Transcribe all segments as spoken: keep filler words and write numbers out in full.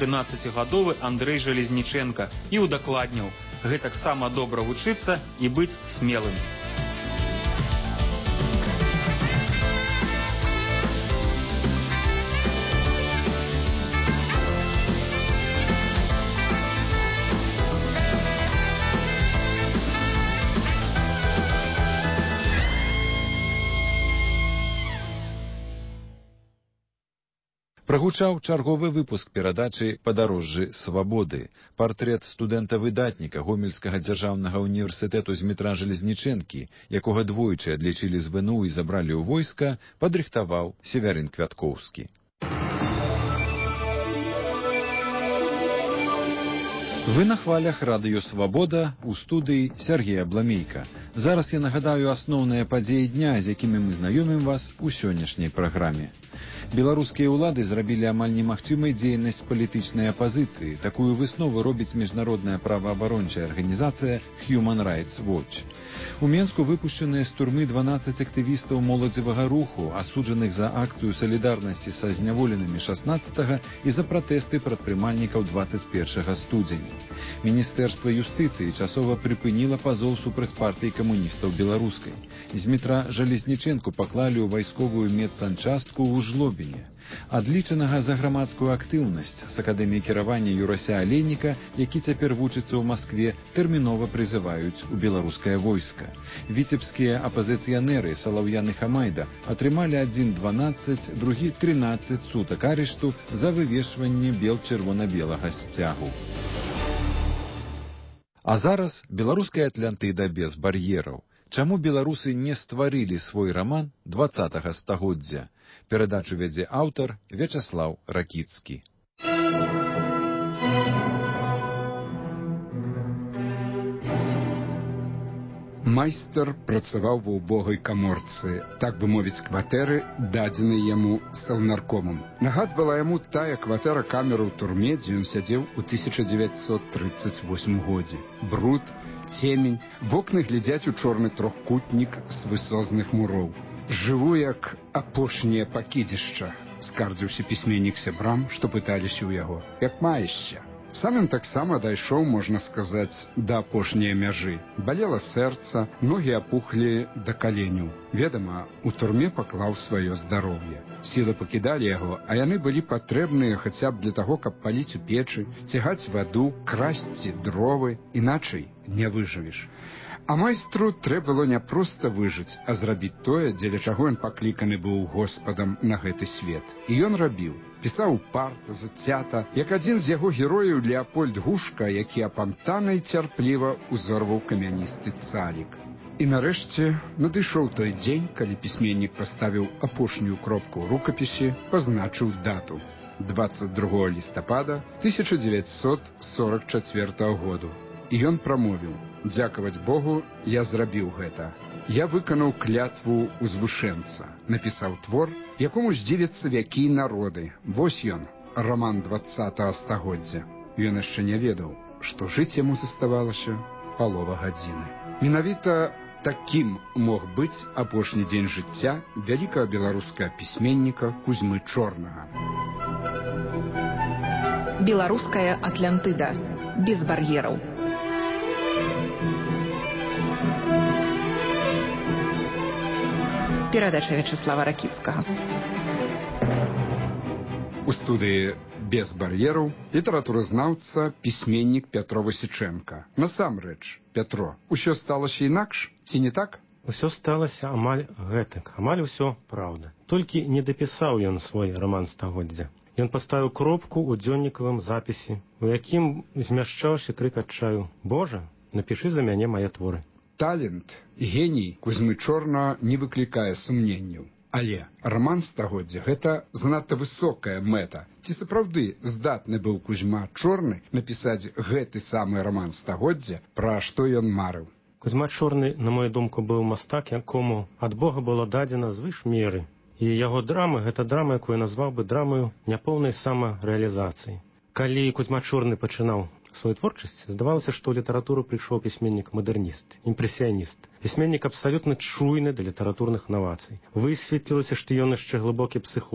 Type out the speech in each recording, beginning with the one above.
трынаццацігадовы Андрэй Жалезніченка і удакладніў: гэтаксама добра вучыцца і быць смелым. Прагучаў чарговы выпуск перадачы «Падарожжы свабоды». Партрэт студэнта-выдатніка Гомельскага дзяржаўнага універсітэту Змітра Жалезнічэнкі, якога двойчы адлічылі з вэ эн у і забралі ў войска, падрыхтаваў Севярын Квяткоўскі. Вы на хвалях радыё «Свабода», у студыі Сергея Бламейка. Зараз я нагадаю асноўныя падзеі дня, з якімі мы знаёмім вас у сённяшняй праграме. Беларускія ўлады зрабілі амаль немагчымай дзейнасць палітычнай апазіцыі. Такую выснову робіць міжнародная праваабарончая арганізацыя Human Rights Watch. У Менску выпушчаныя з турмы дванаццаць актывістаў моладзевага руху, асуджаных за акцыю салідарнасці са зняволенымі шаснаццатага і за пратэсты прадпрымальнікаў дваццаць першага студзеня. Міністэрства юстыцыі часова прыпыніла пазоў супраць партыі камуністаў беларускай. Змітра Жалезнічэнку паклалі ў вайсковую медсанчастку ў Жлобіне. Адлічанага за грамадскую актыўнасць з акадэміі кіравання Юрася Алейніка, які цяпер вучыцца ў Маскве, тэрмінова прызываюць у беларускае войска. Віцебскія апазіцыянеры Салаўян і Хамайда атрымалі адзін дванаццаць, другі трынаццаць сутак арышту за вывешванне бел-чырвона-белага сцягу. А зараз беларуская Атлантыда без бар'ераў. Чаму беларусы не стварылі свой раман дваццатага стагоддзя? Перадачу вядзе аўтар Вячаслаў Ракіцкі. Майстар працаваў ва ўбогай каморцы, так бы мовіць, кватэры, дадзенай яму саўнаркомам. Нагадвала яму тая кватэра камеры ў турме, дзе ён сядзеў у тысяча дзевяцьсот трыццаць восьмым годзе. Бруд, цемень, вокны глядзяць у чорны трохкутнік з высозных муроў. «Жыву, як апошняе пакідзішча», скардзіўся пісьменнік сябрам, што пыталіся ў яго. «Як маешся?» Сам ён таксама дайшоў, можна сказаць, да апошняй мяжы. Балела сэрца, ногі апухлі да каленяў. Ведама, у турме паклаў сваё здароўе. Сілы пакідалі яго, а яны былі патрэбныя хаця б для таго, каб паліць у печы, цягаць ваду, красці дровы, іначай не выжывеш. А майстру трэба было не проста выжыць, а зрабіць тое, дзеля чаго ён пакліканы быў Господам на гэты свет. І ён рабіў. Пісаў упарта, зацята, як адзін з яго герояў Леапольд Гушка, які апантана і цярпліва узорваў камяністы цалік. І нарэшце надышоў той дзень, калі пісьменнік паставіў апошнюю кропку ў рукапісе, пазначыў дату. дваццаць другога лістапада тысяча дзевяцьсот сорак чацвёртага году. І ён прамовіў: «Дзякаваць Богу, я зрабіў гэта. Я выканаў клятву узвышэнца, напісаў твор, якому здзівяцца вякі і народы. Вось ён, раман дваццатага стагоддзя». Ён яшчэ не ведаў, што жыць яму заставалася палова гадзіны. Менавіта такім мог быць апошні дзень жыцця вялікага беларускага пісьменніка Кузьмы Чорнага. Беларуская Атлантыда. Без бар'ераў. Перадача Вячаслава Ракіцкага. У студыі «Без бар'ераў» літаратуразнаўца, пісьменнік Пятро Васічэнка. Насамрэч, Пятро, усё сталася інакш, ці не так? Усё сталася амаль гэтак, амаль усё праўда. Толькі не дапісаў ён свой раман стагоддзя. Ён паставіў кропку ў дзённікавым запісе, у якім змяшчаўся крык адчаю: «Божа, напішы за мяне мае творы». Талент, геній Кузьмы Чорнага не выклікае сумненняў. Але раман стагоддзя – гэта занадта высокая мэта. Ці сапраўды здатны быў Кузьма Чорны напісаць гэты самы раман стагоддзя, пра што ён марыў? Кузьма Чорны, на мою думку, быў мастак, якому ад Бога было дадзена звыш меры. І яго драма – гэта драма, якую я назваў бы драмаю няпоўнай самарэалізацыі. Калі Кузьма Чорны пачынаў свою творчасць, здавалася, што ў літаратуру прыйшоў пісьменнік-мадэрніст, імпрэсіяніст. Пісьменнік абсалютна чуйны да літаратурных навацый. Высветлілася, што ён яшчэ глыбокі псіхолог.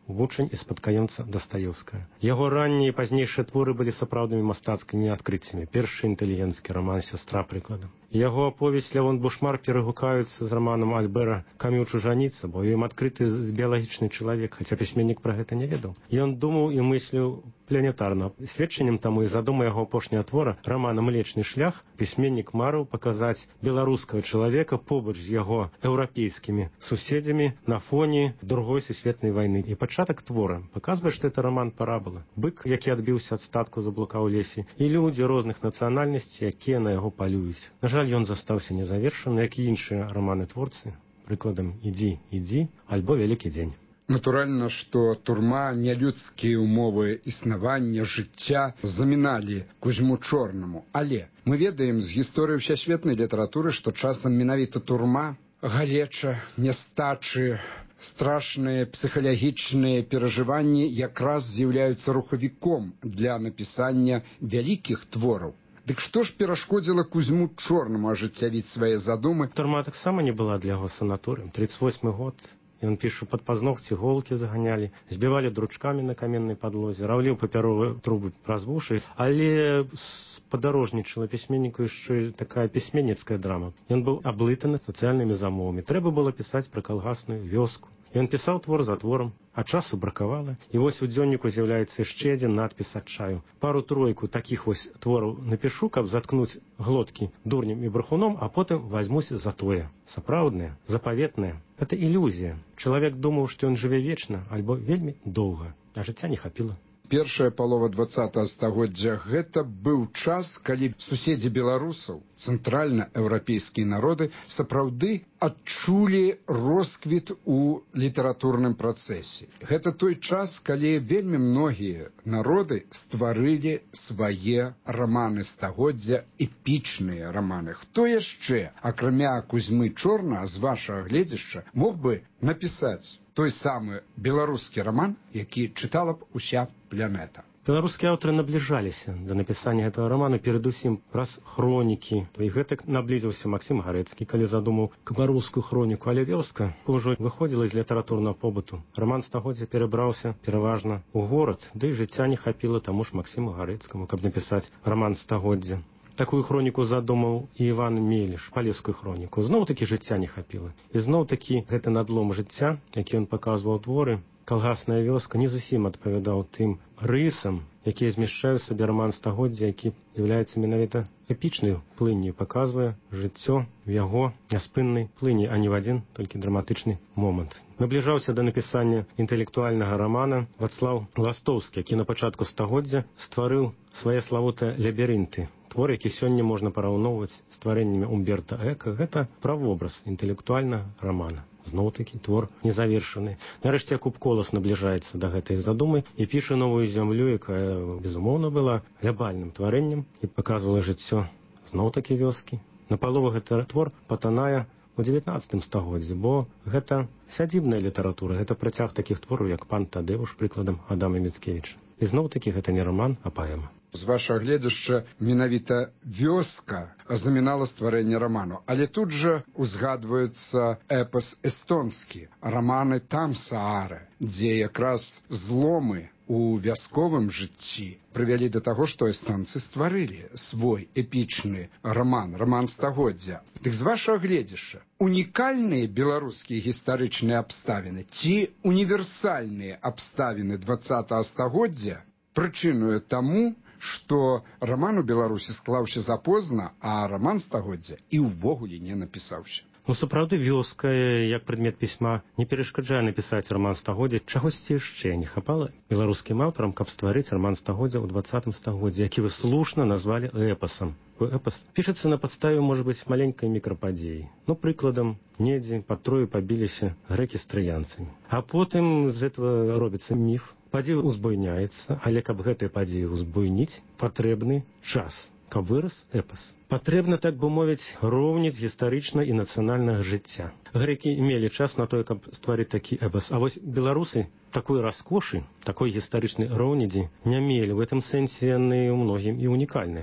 вучань і спадкаемца Дастаеўскага. Яго раннія і пазнейшыя творы былі сапраўднымі мастацкімі адкрыццямі. Першы інтэлігенцкі раман «Сястра» прыкладам. Яго аповесць «Лявон Бушмар» перагукаюцца з раманам Альбера Камю «Чужаніца», бо ім адкрыты біялагічны чалавек, хаця пісьменнік пра гэта не ведаў. Ён думаў і мысліў планетарна. Сведчаннем таму і задума яго апошняга твора рамана «Млечны шлях» пісьменнік марыў паказаць беларускага чалавека побач з яго еўрапейскімі суседзямі на фоне другой сусветнай вайны. І пачатак твора паказвае, што это раман парабола. Бык, які адбіўся ад статку, заблукаў у лесе, і людзі розных нацыянальнасцей, якія на яго палююць. На жаль, ён застаўся незавершаны, як і іншыя раманы-творцы, прыкладам «Ідзі, ідзі» альбо «Вялікі дзень». Натуральна, што турма, нялюдскія ўмовы існавання, жыцця заміналі Кузьму Чорнаму. Але мы ведаем з гісторыі ўсесветнай літаратуры, што часам менавіта турма, галеча, нястачы, страшныя псіхалагічныя перажыванні якраз з'яўляюцца рухавіком для напісання вялікіх твораў. Дык што ж перашкодзіла Кузьму Чорнаму ажыццявіць свае задумы? Турма таксама не была для яго санаторыем. тридцать восьмы год. Ён піша, пад пазногці голкі заганялі, збівалі дручкамі на каменнай падлозе, раўліў папяровыя трубы праз вушы, але спадарожнічала пісьменніку яшчэ такая пісьменніцкая драма. Ён быў аблытаны сацыяльнымі замовамі. Трэба было пісаць пра калгасную вёску. Ён пісаў твор за творам, а часу бракавала. І вось у дзённіку з'яўляецца яшчэ адзін надпіс адчаю. Пару-тройку такіх вось твораў напішу, каб заткнуць глоткі дурнем і брахуном, а потым вазьмусь за тое. Сапраўднае, запаветнае. Это ілюзія. Чалавек думаў, што ён жыве вечна альбо вельмі доўга, а жыцця не хапіла. Першая палова двадцатага стагоддзя гэта быў час, калі суседзі беларусаў, цэнтральна-еўрапейскія народы, сапраўды адчулі росквіт у літаратурным працэсе. Гэта той час, калі вельмі многія народы стварылі свае раманы стагоддзя, эпічныя раманы. Хто яшчэ, акрамя Кузьмы Чорнага, з вашага гледзяшча, мог бы напісаць той самы беларускі раман, які чытала б уся планета? Беларускія аўтары набліжаліся да напісання гэтага раману перадусім праз хронікі. І гэтак наблізіўся Максім Гарэцкі, калі задумаў беларускую хроніку, але вёска ўжо выходзіла з літаратурнага побыту. Раман стагоддзя перабраўся пераважна ў горад, ды і жыцця не хапіла таму ж Максіму Гарэцкаму, каб напісаць раман стагоддзя. Такую хроніку задумаў і Іван Меліш, палескую хроніку. Зноў-такі жыцця не хапіла. І зноў-такі гэты надлом жыцця, які ён паказваў творы, калгасная вёска, не зусім адпавядаў тым рысам, якія змяшчаюць сабе раман стагоддзя, які з'яўляецца менавіта эпічнай плынню, паказвае жыццё в яго няспыннай плыні, а не в адзін толькі драматычны момант. Набліжаўся да напісання інтэлектуальнага рамана Вацлаў Ластоўскі, які на пачатку стагоддзя стварыў свае славутыя лабірынты. Твор, які сёння можна параўноўваць з тварэннямі Умберта Эка, гэта правобраз інтэлектуальнага рамана. Зноў-такі твор незавершаны. Нарэшце Якуб Колас набліжаецца да гэтай задумы і піша новую зямлю, якая, безумоўна, была глябальным тварэннем і паказвала жыццё зноў-такі вёскі. Напалову гэты твор патанае у дзевятнаццатым стагоддзі, бо гэта сядзібная літаратура, гэта працяг такіх твораў, як «Пан Тадэуш», прыкладам Адама Міцкевіча. І зноў-такі гэта не раман, а паэма. З вашага гледзяшча менавіта вёска замінала стварэнне раману. Але тут жа узгадваецца эпас эстонскі, раманы «Там Саара», дзе якраз зломы у вясковым жыцці прывялі да таго, што эстонцы стварылі свой эпічны раман, раман стагоддзя. Дык з вашага гледзяшча, унікальныя беларускія гістарычныя абставіны ці універсальныя абставіны двадцатага стагоддзя прычынуе таму, што раман у Беларусі склаўся запозна, а раман стагоддзя і ўвогуле не напісаўся. Ну, сапраўды, вёска, як прадмет пісьма, не перашкаджае напісаць раман стагоддзя. Чагосьці яшчэ не хапала беларускім аўтарам, каб стварыць раман стагоддзя ў двадцатым стагоддзі, які вы слушна назвалі эпасам. Эпас пішацца на падставе, можа быць, маленькай мікрападзеі. Ну, прыкладам, недзе пад Трою пабіліся грэкі з трыянцамі. А потым з этого робіцца міф. Падзея ўзбуйняецца, але каб гэтыя падзеі ўзбуйніць, патрэбны час, каб вырас эпас. Патрэбна, так бы мовіць, роўніць гістарычна і нацыянальнага жыцця. Грэкі мелі час на тое, каб стварыць такі эпас. А вось беларусы такой раскошы, такой гістарычнай роўнідзі не мелі. В гэтым сэнсе яны ў многім і унікальныя.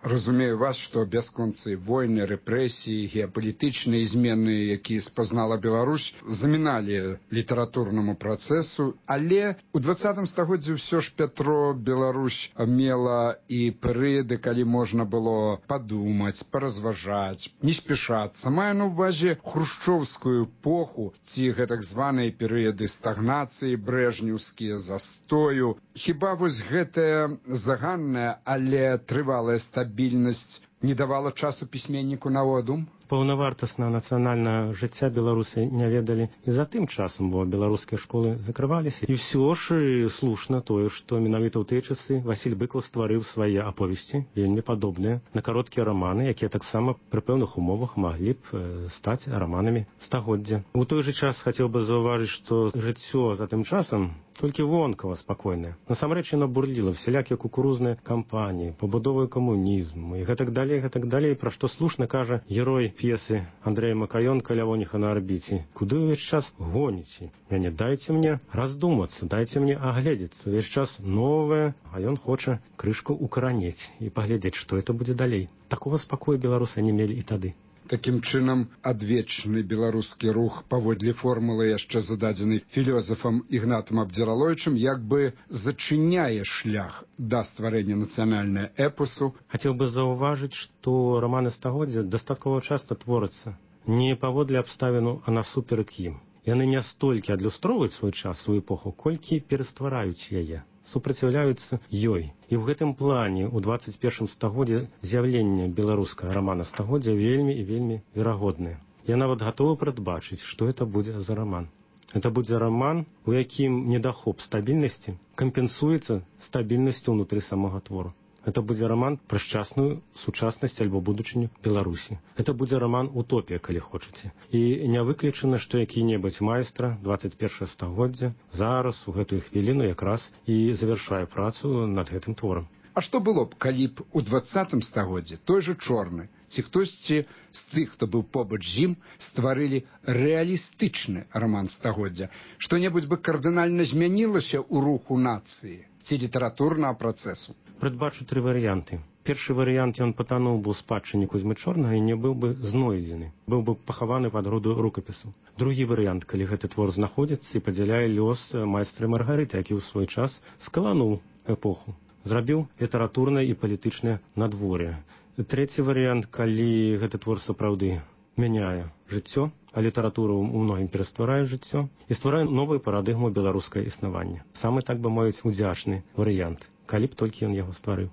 Разумею вас, што бясконцы войны, рэпрэсіі, геапалітычныя змены, якія спазнала Беларусь, заміналі літаратурнаму працэсу, але ў дваццатым стагоддзі ўсё ж, Пятро, Беларусь мела і перыяды, калі можна было падумаць, паразважаць, не спяшацца. Маю на ўвазе хрушчоўскую эпоху, ці гэтак званыя перыяды стагнацыі, брэжнеўскія, застою. Хіба вось гэтая заганная, але трывалая стабільнасць стабільнасць не давала часу пісьменніку на одум? Паўнавартасна нацыянальнага жыцця беларусы не ведалі і за тым часам, бо беларускія школы закрываліся. І ўсё ж і слушна тое, што менавіта ў тыя часы Васіль Быкаў стварыў свае аповесці, вельмі падобныя на кароткія раманы, якія таксама пры пэўных умовах маглі б стаць раманамі стагоддзя. У той жа час хацеў бы заўважыць, што жыццё за тым часам толькі вонкава спакойнае. Насамрэч яно бурліла, всялякія кукурузныя кампаніі, пабудовы камунізму і гэтак далей, гэтак далей, пра што слушна кажа герой п'есы Андрэя Макаёнка «Лявоніха на арбіце». Куды ўвесь час гоніце? Мяне дайце мне раздумацца, дайце мне агледзецца. Увесь час новае, а ён хоча крышку укаранець і паглядзець, што это будзе далей. Такога спакою беларусы не мелі і тады. Такім чынам, адвечны беларускі рух паводле формулы, яшчэ зададзенай філёзафам Ігнатам Абдзіраловічам, як бы зачыняе шлях да стварэння нацыянальнага эпосу. Хацеў бы заўважыць, што раманы стагоддзя дастаткова часта творяцца не паводле абставіну, а насуперак ім. Яны не столькі адлюстроўваюць свой час, сваю эпоху, колькі пераствараюць яе, супраціўляюцца ёй. І ў гэтым плане ў дваццаць першым стагоддзі з'яўленне беларускага рамана стагоддзя вельмі і вельмі верагоднае. Я нават гатовы прадбачыць, што это будзе за раман. Это будзе раман, у якім недахоп стабільнасці кампенсуецца стабільнасцю ўнутры самога твору. Это будзе раман пра шчасную сучаснасць альбо будучыню Беларусі. Это будзе раман утопія, калі хочаце. І не выключана, што які-небудзь майстра дваццаць першага стагоддзя зараз у гэтую хвіліну якраз і завяршае працу над гэтым творам. А што было б, калі б у дваццатым стагоддзі той жа Чорны ці хтосьці з тых, хто быў побач з ім, стварылі рэалістычны раман стагоддзя? Што-небудзь бы кардынальна змянілася ў руху нацыі ці літаратурнага працэсу? Прадбачу тры варыянты. Першы варыянт, ён патануў бы ў спадчыне Кузьмы Чорнага і не быў бы знойдзены, быў бы пахаваны пад груду рукапісу. Другі варыянт, калі гэты твор знаходзіцца і падзяляе лёс майстра Маргарыты, які ў свой час скалануў эпоху, зрабіў літаратурнае і палітычнае надвор'е. Трэці варыянт, калі гэты твор сапраўды мяняе жыццё, а літаратура ў многім перастварае жыццё і стварае новую парадыгму беларускае існавання. Самы, так бы мовіць, удзячны варыянт, калі б толькі ён яго стварыў.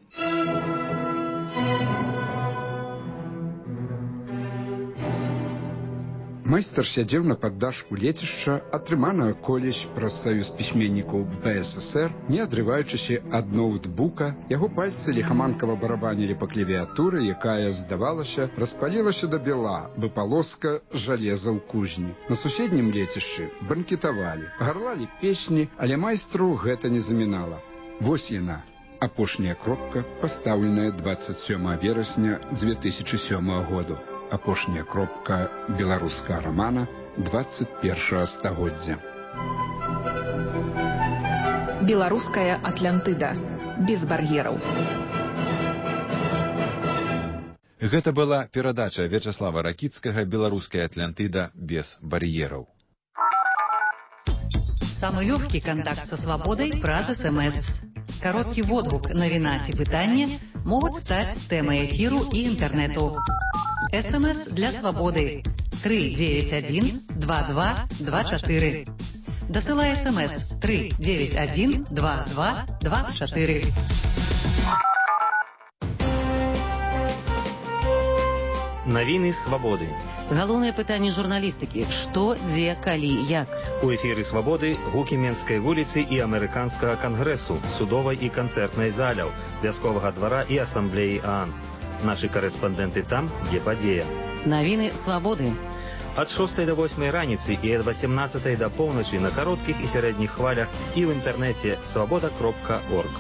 Майстар сядзеў на паддашку лецішча, атрыманага колісь праз саюз пісьменнікаў бэ эс эс эр, не адрываючыся ад ноутбука. Яго пальцы ліхаманкава барабанілі па клавіатуры, якая, здавалася, распалілася да бела, бы палоска жалеза ў кузні. На суседнім лецішчы банкетавалі, гарлалі песні, але майстру гэта не замінала. Вось яна, апошняя кропка, пастаўленая дваццаць сёмага верасня дзве тысячы сёмага году. Апошняя кропка беларускага рамана дваццаць першага стагоддзя. Беларуская Атлантыда. Без бар'ераў. Гэта была перадача Вячаслава Ракіцкага «Беларуская Атлантыда без бар'ераў». Самый легкий контакт со свободой праз СМС. Короткий водгук, навіна ці пытанне могуць стаць тэмай эфіру і інтэрнэту. СМС для свободы три девять один два два два четыре. Досылай СМС три девять один два два два четыре. Навіны свабоды. Галоўнае пытанне журналістыкі: што, дзе, калі, як. У эфіры свабоды гукі Менскай вуліцы і амерыканскага кангрэсу, судовай і канцэртнай заляў, вясковага двара і асамблеі ААН. Нашы карэспандэнты там, дзе падзея. Навіны свабоды. Ад шостай да восьмай раніцы і ад васемнаццатай да поўначы на кароткіх і сярэдніх хвалях і ў інтэрнэце свабода кропка орг.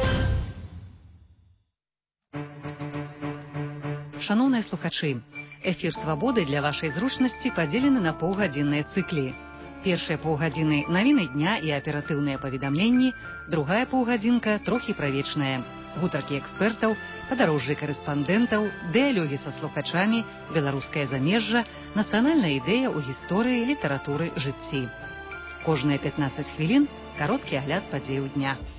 Шаноўныя слухачы, эфір свабоды для вашай зручнасці падзелены на паўгадзінныя цыклі. Першыя паўгадзіны навіны дня і аператыўныя паведамленні, другая паўгадзінка трохі пра вечнае. Гутаркі экспертаў, падарожжы карэспандэнтаў, дыялогі са слухачамі, беларускае замежжа, нацыянальная ідэя ў гісторыі, літаратуры, жыцці. Кожныя пятнаццаць хвілін кароткі агляд падзеяў дня.